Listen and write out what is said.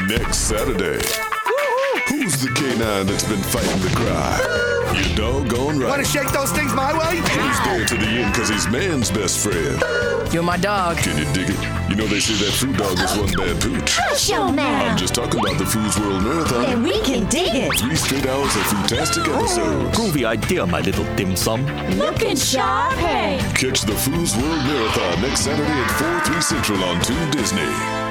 Next Saturday. Who's the canine that's been fighting the cry? You're doggone right. Want to shake those things my way? He's there to the end because he's man's best friend. You're my dog. Can you dig it? You know they say that food dog is one bad pooch. Hush, old man. I'm just talking about the Foods World Marathon. And we can dig it. 3 straight hours of fantastic episodes. Groovy idea, my little dim sum. Looking sharp, hey. Catch the Foods World Marathon next Saturday at 4, 3 Central on Toon Disney.